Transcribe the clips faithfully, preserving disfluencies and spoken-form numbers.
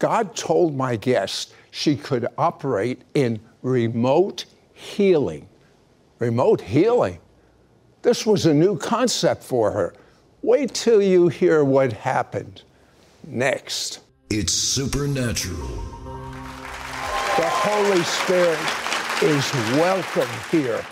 God told my guest she could operate in remote healing. Remote healing? This was a new concept for her. Wait till you hear what happened next. It's supernatural. The Holy Spirit is welcome here.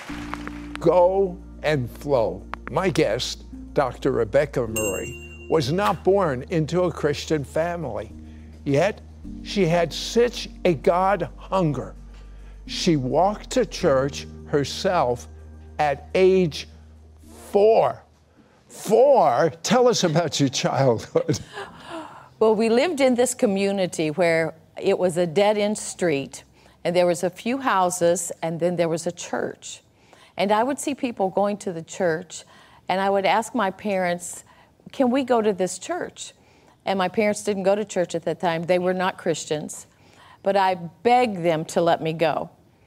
Go and flow. My guest, Doctor Rebecca Murray, was not born into a Christian family, yet she had such a God hunger. She walked to church herself at age four. Four? Tell us about your childhood. Well, we lived in this community where it was a dead-end street, and there was a few houses, and then there was a church. And I would see people going to the church, and I would ask my parents, can we go to this church? And my parents didn't go to church at that time. They were not Christians, but I begged them to let me go.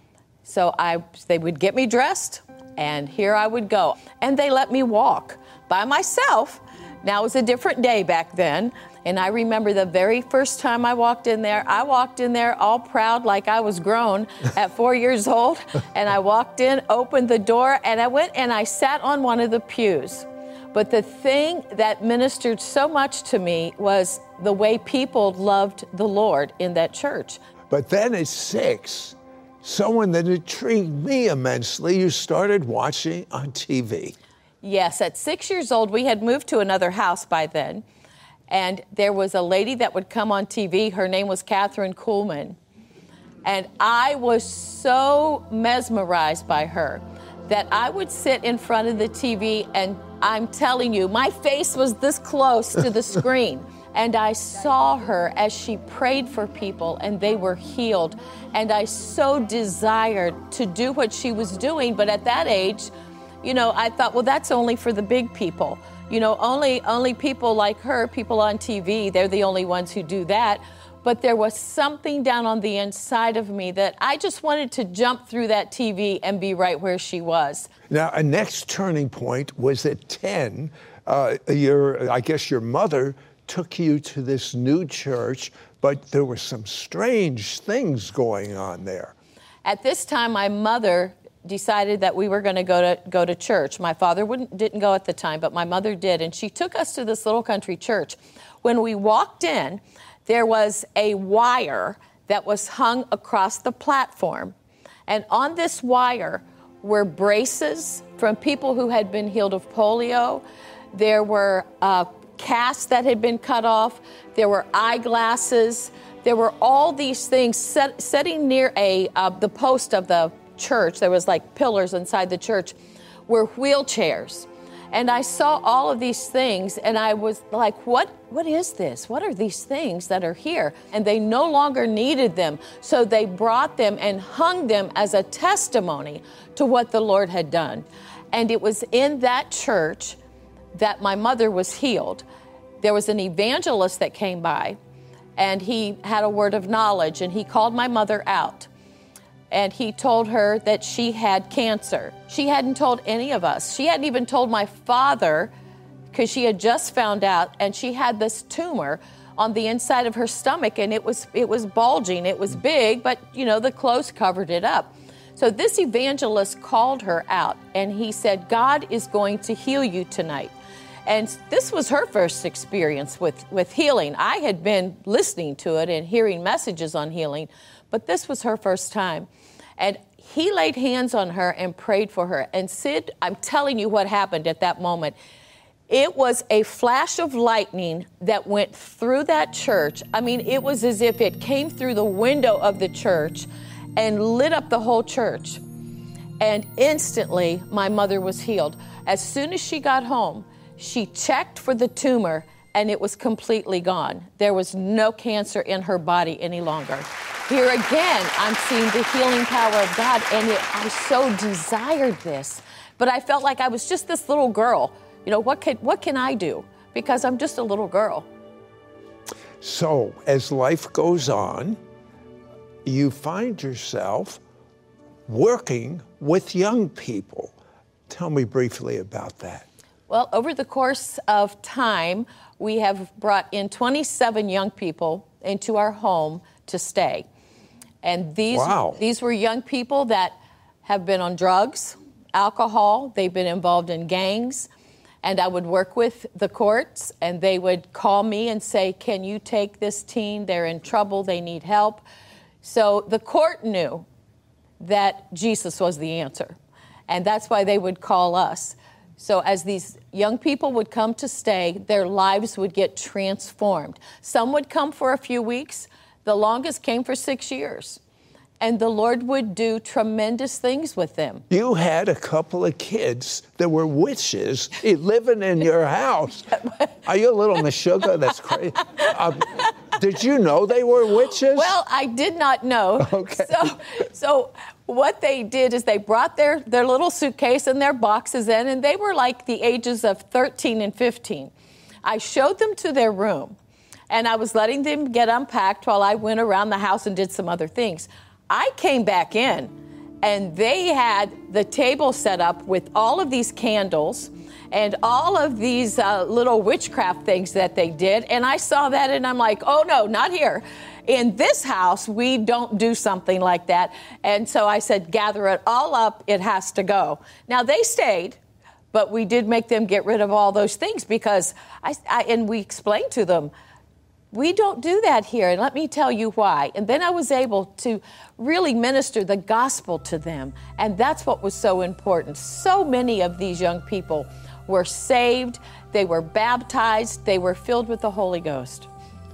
So I, they would get me dressed, and here I would go. And they let me walk by myself. Now, it was a different day back then. And I remember the very first time I walked in there, I walked in there all proud like I was grown at four years old. And I walked in, opened the door, and I went and I sat on one of the pews. But the thing that ministered so much to me was the way people loved the Lord in that church. But then at six, someone that intrigued me immensely, you started watching on T V. Yes, at six years old, we had moved to another house by then. And there was a lady that would come on T V. Her name was Catherine Kuhlman. And I was so mesmerized by her that I would sit in front of the T V, and I'm telling you, my face was this close to the screen. And I saw her as she prayed for people, and they were healed. And I so desired to do what she was doing. But at that age, you know, I thought, well, that's only for the big people. You know, only only people like her, people on T V, they're the only ones who do that. But there was something down on the inside of me that I just wanted to jump through that T V and be right where she was. Now, a next turning point was at ten. Uh, your, I guess your mother took you to this new church, but there were some strange things going on there. At this time, my mother decided that we were going to go to go to church. My father wouldn't, didn't go at the time, but my mother did, and she took us to this little country church. When we walked in, there was a wire that was hung across the platform, and on this wire were braces from people who had been healed of polio. There were uh, casts that had been cut off. There were eyeglasses. There were all these things set, sitting near a uh, the post of the church. There was like pillars inside the church, were wheelchairs. And I saw all of these things, and I was like, what, what is this? What are these things that are here? And they no longer needed them. So they brought them and hung them as a testimony to what the Lord had done. And it was in that church that my mother was healed. There was an evangelist that came by, and he had a word of knowledge, and he called my mother out. And he told her that she had cancer. She hadn't told any of us. She hadn't even told my father, because she had just found out, and she had this tumor on the inside of her stomach, and it was it was bulging. It was big, but, you know, the clothes covered it up. So this evangelist called her out, and he said, God is going to heal you tonight. And this was her first experience with, with healing. I had been listening to it and hearing messages on healing, but this was her first time. And he laid hands on her and prayed for her. And Sid, I'm telling you what happened at that moment. It was a flash of lightning that went through that church. I mean, it was as if it came through the window of the church and lit up the whole church. And instantly, my mother was healed. As soon as she got home, she checked for the tumor, and it was completely gone. There was no cancer in her body any longer. Here again, I'm seeing the healing power of God, and it, I so desired this. But I felt like I was just this little girl. You know, what can, what can I do? Because I'm just a little girl. So, as life goes on, you find yourself working with young people. Tell me briefly about that. Well, over the course of time, we have brought in twenty-seven young people into our home to stay. And these, wow. these were young people that have been on drugs, alcohol, they've been involved in gangs. And I would work with the courts, and they would call me and say, can you take this teen? They're in trouble, they need help. So the court knew that Jesus was the answer. And that's why they would call us. So as these young people would come to stay, their lives would get transformed. Some would come for a few weeks. The longest came for six years. And the Lord would do tremendous things with them. You had a couple of kids that were witches living in your house. Are you a little Meshuggah? That's crazy. Um, did you know they were witches? Well, I did not know. Okay. So, so what they did is they brought their, their little suitcase and their boxes in, and they were like the ages of thirteen and fifteen. I showed them to their room, and I was letting them get unpacked while I went around the house and did some other things. I came back in, and they had the table set up with all of these candles and all of these uh, little witchcraft things that they did. And I saw that, and I'm like, oh, no, not here. In this house, we don't do something like that. And so I said, gather it all up. It has to go. Now, they stayed, but we did make them get rid of all those things because I, I and we explained to them, we don't do that here, and let me tell you why. And then I was able to really minister the gospel to them, and that's what was so important. So many of these young people were saved, they were baptized, they were filled with the Holy Ghost.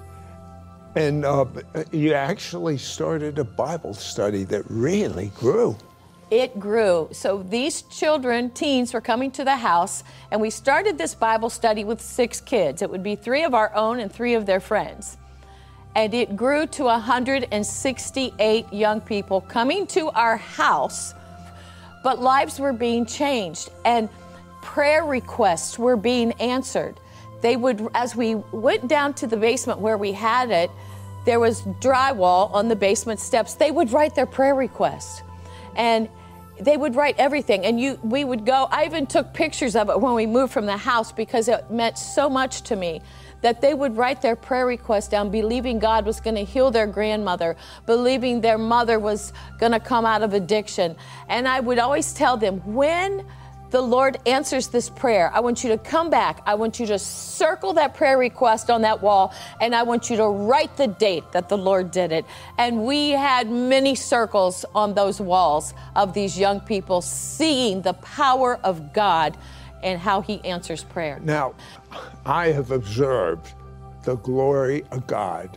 And uh, you actually started a Bible study that really grew. It grew. So these children, teens, were coming to the house, and we started this Bible study with six kids. It would be three of our own and three of their friends. And it grew to one hundred sixty-eight young people coming to our house, but lives were being changed, and prayer requests were being answered. They would, as we went down to the basement where we had it, there was drywall on the basement steps. They would write their prayer requests. And they would write everything, and you, we would go. I even took pictures of it when we moved from the house because it meant so much to me that they would write their prayer requests down, believing God was going to heal their grandmother, believing their mother was going to come out of addiction. And I would always tell them, when the Lord answers this prayer, I want you to come back. I want you to circle that prayer request on that wall, and I want you to write the date that the Lord did it. And we had many circles on those walls of these young people seeing the power of God and how He answers prayer. Now, I have observed the glory of God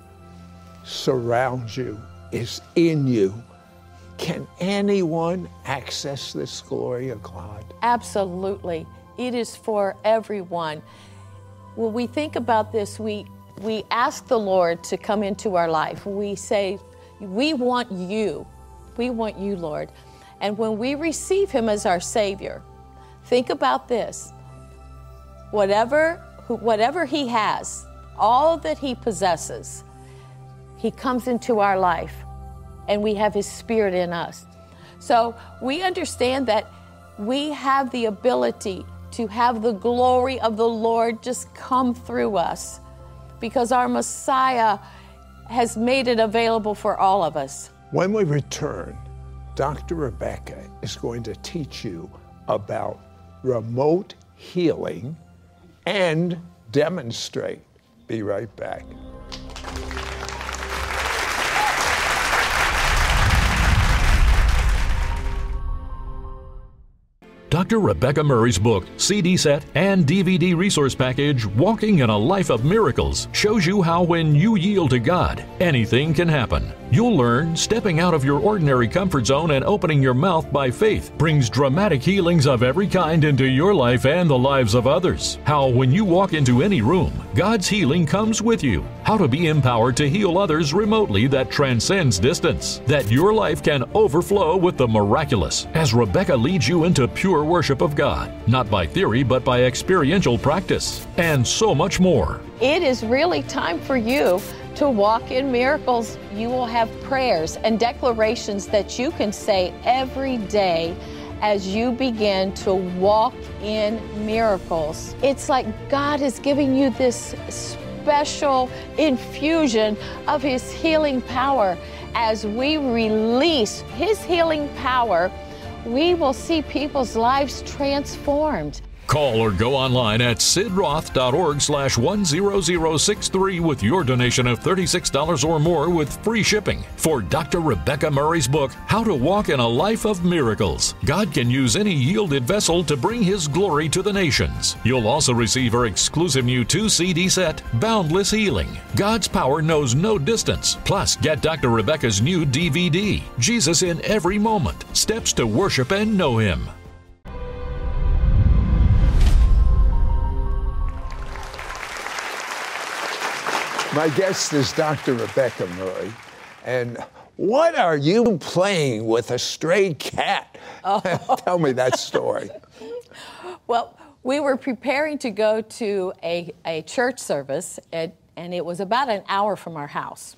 surrounds you, is in you. Can anyone access this glory of God? Absolutely. It is for everyone. When we think about this, we we ask the Lord to come into our life. We say, we want you. We want you, Lord. And when we receive Him as our Savior, think about this. Whatever, whatever He has, all that He possesses, He comes into our life, and we have His Spirit in us. So we understand that we have the ability to have the glory of the Lord just come through us because our Messiah has made it available for all of us. When we return, Doctor Rebecca is going to teach you about remote healing and demonstrate. Be right back. Doctor Rebecca Murray's book, C D set, and D V D resource package, Walking in a Life of Miracles, shows you how when you yield to God, anything can happen. You'll learn stepping out of your ordinary comfort zone and opening your mouth by faith brings dramatic healings of every kind into your life and the lives of others. How when you walk into any room, God's healing comes with you. How to be empowered to heal others remotely that transcends distance. That your life can overflow with the miraculous as Rebecca leads you into pure worship of God, not by theory but by experiential practice, and so much more. It is really time for you to walk in miracles. You will have prayers and declarations that you can say every day as you begin to walk in miracles. It's like God is giving you this special infusion of his healing power. As we release his healing power, we will see people's lives transformed. Call or go online at sidroth.org slash 10063 with your donation of thirty-six dollars or more with free shipping for Doctor Rebecca Murray's book, How to Walk in a Life of Miracles. God can use any yielded vessel to bring his glory to the nations. You'll also receive her exclusive new two C D set, Boundless Healing. God's power knows no distance. Plus, get Doctor Rebecca's new D V D, Jesus in Every Moment, Steps to Worship and Know Him. My guest is Doctor Rebecca Murray. And what are you playing with a stray cat? Oh. Tell me that story. Well, we were preparing to go to a, a church service, and, and it was about an hour from our house.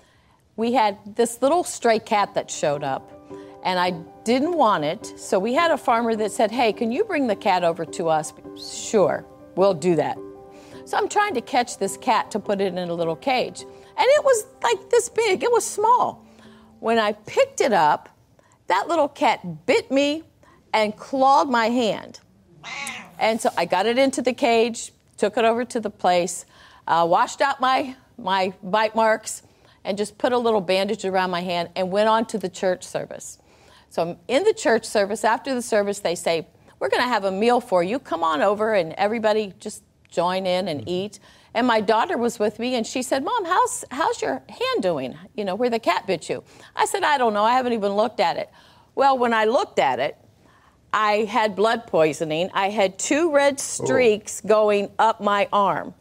We had this little stray cat that showed up, and I didn't want it, so we had a farmer that said, hey, can you bring the cat over to us? Sure, we'll do that. So I'm trying to catch this cat to put it in a little cage. And it was like this big. It was small. When I picked it up, that little cat bit me and clawed my hand. And so I got it into the cage, took it over to the place, uh, washed out my, my bite marks, and just put a little bandage around my hand and went on to the church service. So I'm in the church service. After the service, they say, we're going to have a meal for you. Come on over, and everybody just join in and eat. And my daughter was with me, and she said, Mom, how's how's your hand doing, you know, where the cat bit you? I said, I don't know. I haven't even looked at it. Well, when I looked at it, I had blood poisoning. I had two red streaks oh. going up my arm.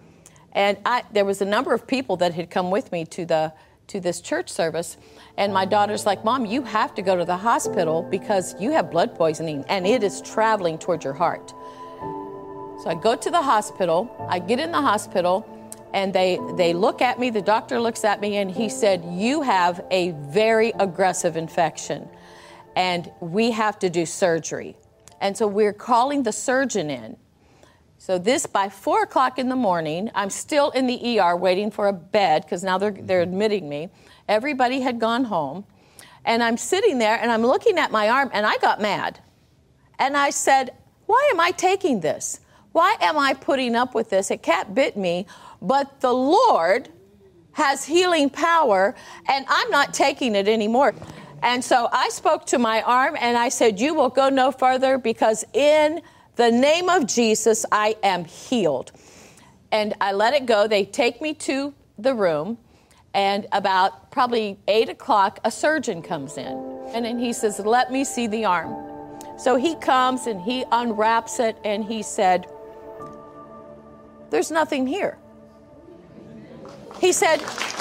And I, there was a number of people that had come with me to the to this church service. And my daughter's like, Mom, you have to go to the hospital because you have blood poisoning, and it is traveling towards your heart. So I go to the hospital, I get in the hospital, and they, they look at me, the doctor looks at me, and he said, you have a very aggressive infection, and we have to do surgery. And so we're calling the surgeon in. So this, by four o'clock in the morning, I'm still in the E R waiting for a bed, because now they're, they're admitting me. Everybody had gone home, and I'm sitting there, and I'm looking at my arm, and I got mad. And I said, why am I taking this? Why am I putting up with this? A cat bit me, but the Lord has healing power, and I'm not taking it anymore. And so I spoke to my arm, and I said, you will go no further, because in the name of Jesus, I am healed. And I let it go. They take me to the room, and about probably eight o'clock, a surgeon comes in. And then he says, let me see the arm. So he comes, and he unwraps it, and he said, there's nothing here. He said,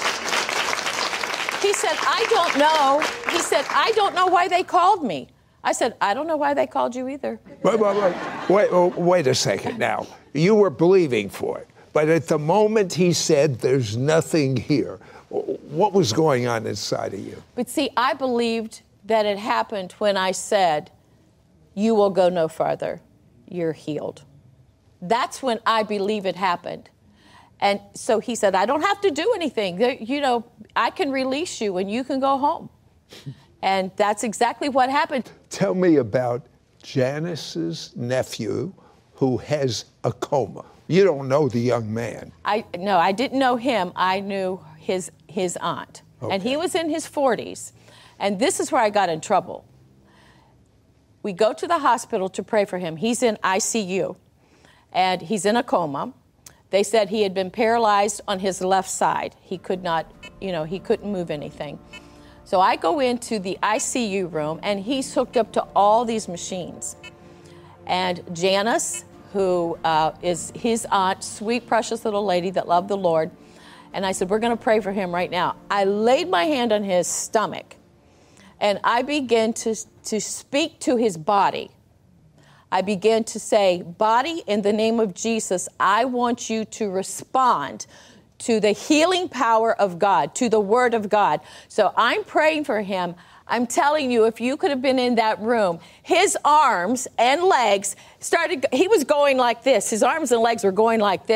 he said, I don't know. He said, I don't know why they called me. I said, I don't know why they called you either. Wait, wait, wait, wait, wait a second now. You were believing for it. But at the moment he said, there's nothing here, what was going on inside of you? But see, I believed that it happened when I said, you will go no farther. You're healed. That's when I believe it happened. And so he said, I don't have to do anything. You know, I can release you and you can go home. And that's exactly what happened. Tell me about Janice's nephew who has a coma. You don't know the young man. I No, I didn't know him. I knew his, his aunt. Okay. And he was in his forties. And this is where I got in trouble. We go to the hospital to pray for him. He's in I C U. And he's in a coma. They said he had been paralyzed on his left side. He could not, you know, he couldn't move anything. So I go into the I C U room, and he's hooked up to all these machines. And Janice, who uh, is his aunt, sweet, precious little lady that loved the Lord, and I said, we're going to pray for him right now. I laid my hand on his stomach, and I began to, to speak to his body. I began to say, body, in the name of Jesus, I want you to respond to the healing power of God, to the word of God. So I'm praying for him. I'm telling you, if you could have been in that room, his arms and legs started, he was going like this. His arms and legs were going like this,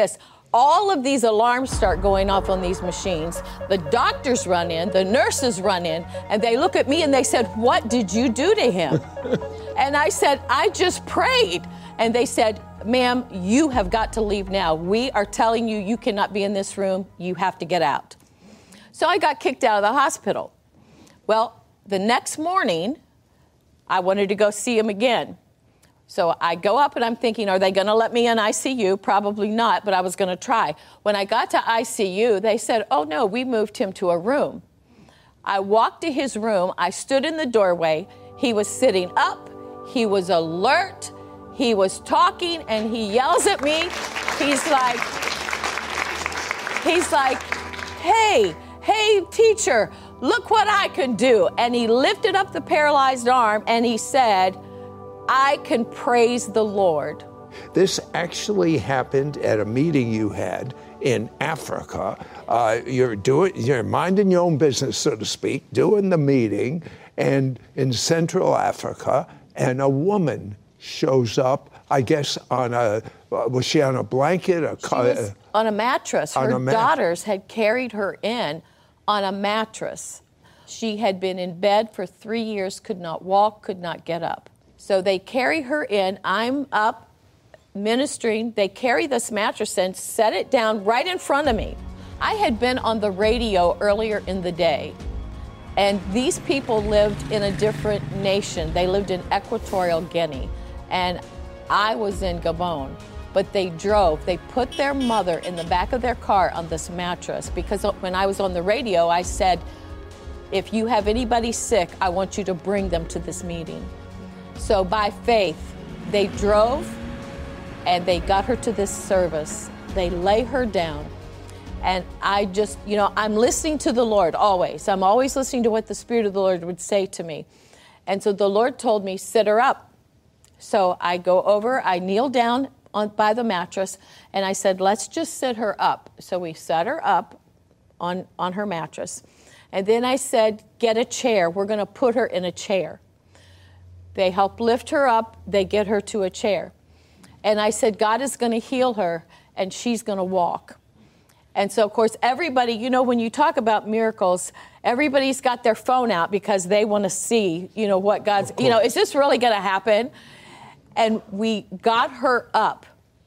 all of these alarms start going off on these machines. The doctors run in, the nurses run in, and they look at me and they said, "What did you do to him?" And I said, "I just prayed." And they said, "Ma'am, you have got to leave now. We are telling you you cannot be in this room. You have to get out." So I got kicked out of the hospital. Well, the next morning, I wanted to go see him again. So I go up and I'm thinking, are they going to let me in I C U? Probably not, but I was going to try. When I got to I C U, they said, "Oh, no, we moved him to a room." I walked to his room. I stood in the doorway. He was sitting up. He was alert. He was talking, and he yells at me. He's like, he's like, "Hey, hey, teacher, look what I can do." And he lifted up the paralyzed arm, and he said, "I can praise the Lord." This actually happened at a meeting you had in Africa. Uh, you're doing, you're minding your own business, so to speak, doing the meeting, and in Central Africa, and a woman shows up, I guess, on a, uh, was she on a blanket? A, she was on a mattress. Her mat- daughters had carried her in on a mattress. She had been in bed for three years, could not walk, could not get up. So they carry her in. I'm up ministering. They carry this mattress and set it down right in front of me. I had been on the radio earlier in the day, and these people lived in a different nation. They lived in Equatorial Guinea, and I was in Gabon. But they drove. They put their mother in the back of their car on this mattress, because when I was on the radio, I said, "If you have anybody sick, I want you to bring them to this meeting." So by faith, they drove and they got her to this service. They lay her down. And I just, you know, I'm listening to the Lord always. I'm always listening to what the Spirit of the Lord would say to me. And so the Lord told me, "Sit her up." So I go over, I kneel down on, by the mattress, and I said, "Let's just sit her up." So we sat her up on, on her mattress. And then I said, "Get a chair. We're going to put her in a chair." They help lift her up. They get her to a chair. And I said, "God is going to heal her, and she's going to walk." And so, of course, everybody, you know, when you talk about miracles, everybody's got their phone out because they want to see, you know, what God's, you know, is this really going to happen? And we got her up.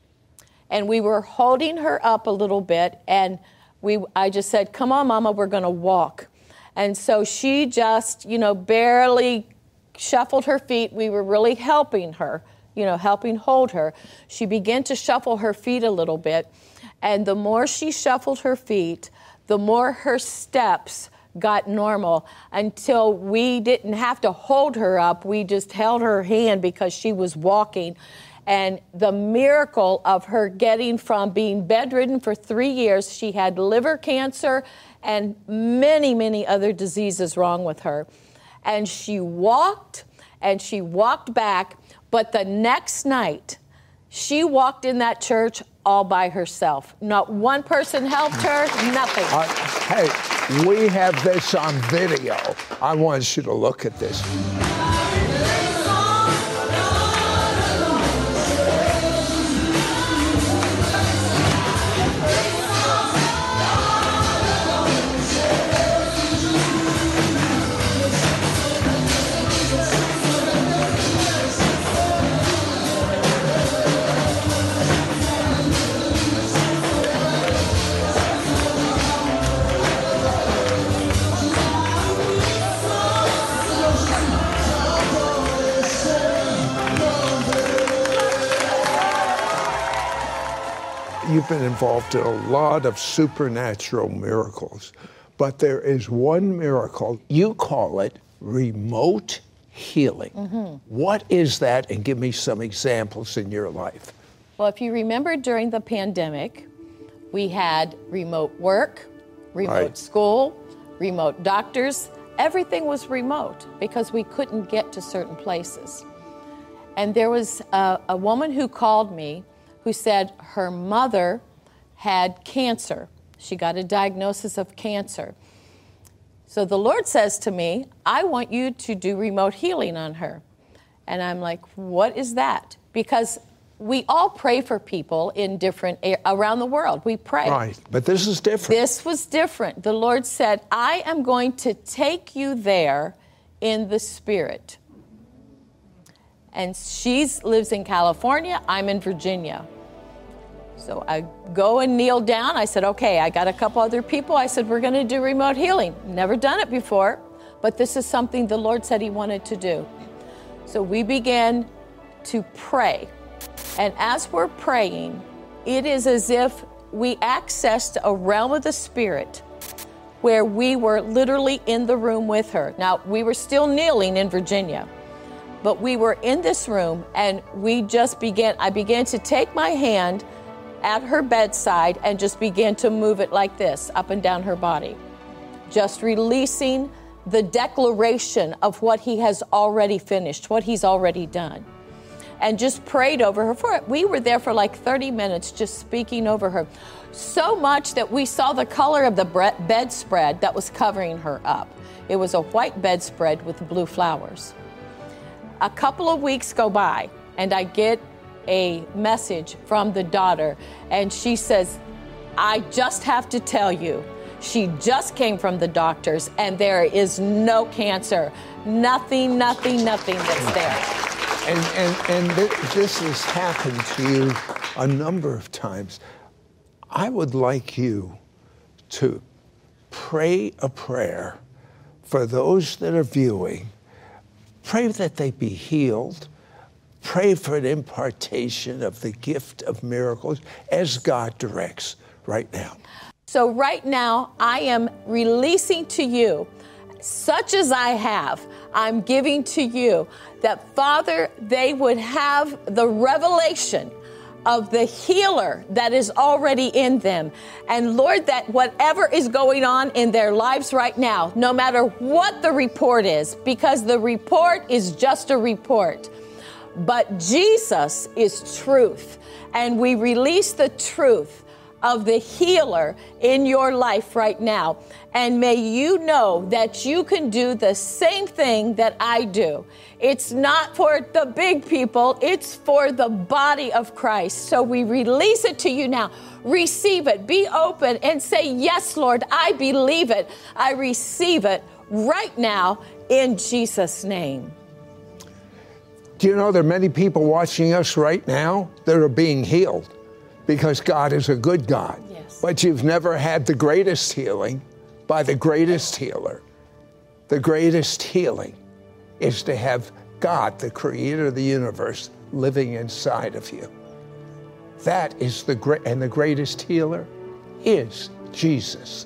And we were holding her up a little bit. And we, I just said, "Come on, Mama, we're going to walk." And so she just, you know, barely shuffled her feet. We were really helping her, you know, helping hold her. She began to shuffle her feet a little bit. And the more she shuffled her feet, the more her steps got normal, until we didn't have to hold her up. We just held her hand because she was walking. And the miracle of her getting from being bedridden for three years, she had liver cancer and many, many other diseases wrong with her. And she walked, and she walked back. But the next night, she walked in that church all by herself. Not one person helped her, nothing. Uh, hey, we have this on video. I want you to look at this. You've been involved in a lot of supernatural miracles, but there is one miracle, you call it remote healing. Mm-hmm. What is that? And give me some examples in your life. Well, if you remember during the pandemic, we had remote work, remote right. school, remote doctors. Everything was remote because we couldn't get to certain places. And there was a, a woman who called me who said her mother had cancer. She got a diagnosis of cancer. So the Lord says to me, "I want you to do remote healing on her." And I'm like, "What is that?" Because we all pray for people in different, around the world. We pray. Right, but this is different. This was different. The Lord said, I am going to take you there in the Spirit. And she lives in California, I'm in Virginia. So I go and kneel down. I said, okay, I got a couple other people. I said, we're going to do remote healing. Never done it before, but this is something the Lord said he wanted to do. So we began to pray. And as we're praying, it is as if we accessed a realm of the Spirit where we were literally in the room with her. Now, we were still kneeling in Virginia, but we were in this room and we just began, I began to take my hand at her bedside and just began to move it like this, up and down her body, just releasing the declaration of what he has already finished, what he's already done. And just prayed over her for it. We were there for like thirty minutes just speaking over her. So much that we saw the color of the bedspread that was covering her up. It was a white bedspread with blue flowers. A couple of weeks go by and I get a message from the daughter and she says, I just have to tell you, she just came from the doctors and there is no cancer. Nothing, nothing, nothing that's there. And, and, and th- this has happened to you a number of times. I would like you to pray a prayer for those that are viewing. Pray that they be healed. Pray for an impartation of the gift of miracles as God directs right now. So right now, I am releasing to you, such as I have, I'm giving to you, that, Father, they would have the revelation of the healer that is already in them. And Lord, that whatever is going on in their lives right now, no matter what the report is, because the report is just a report, but Jesus is truth. And we release the truth of the healer in your life right now. And may you know that you can do the same thing that I do. It's not for the big people, it's for the body of Christ. So we release it to you now. Receive it, be open and say, yes, Lord, I believe it. I receive it right now in Jesus' name. Do you know there are many people watching us right now that are being healed? Because God is a good God. Yes. But you've never had the greatest healing by the greatest healer. The greatest healing is to have God, the creator of the universe, living inside of you. That is the great, and the greatest healer is Jesus.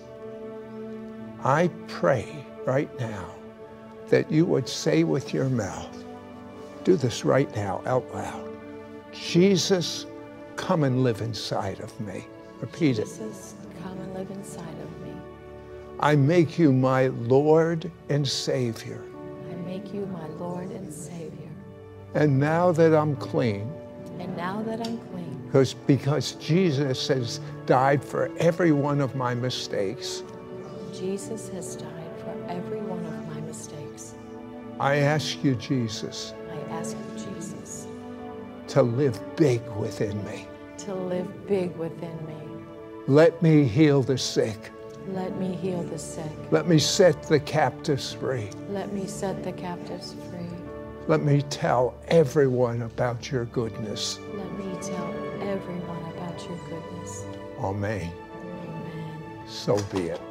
I pray right now that you would say with your mouth, do this right now out loud, Jesus, come and live inside of me. Repeat it. Jesus, come and live inside of me. I make you my Lord and Savior. I make you my Lord and Savior. And now that I'm clean, And now that I'm clean, because because Jesus has died for every one of my mistakes, Jesus has died for every one of my mistakes. I ask you, Jesus, I ask you, Jesus, to live big within me. to live big within me. Let me heal the sick. Let me heal the sick. Let me set the captives free. Let me set the captives free. Let me tell everyone about your goodness. Let me tell everyone about your goodness. Amen. Amen. So be it.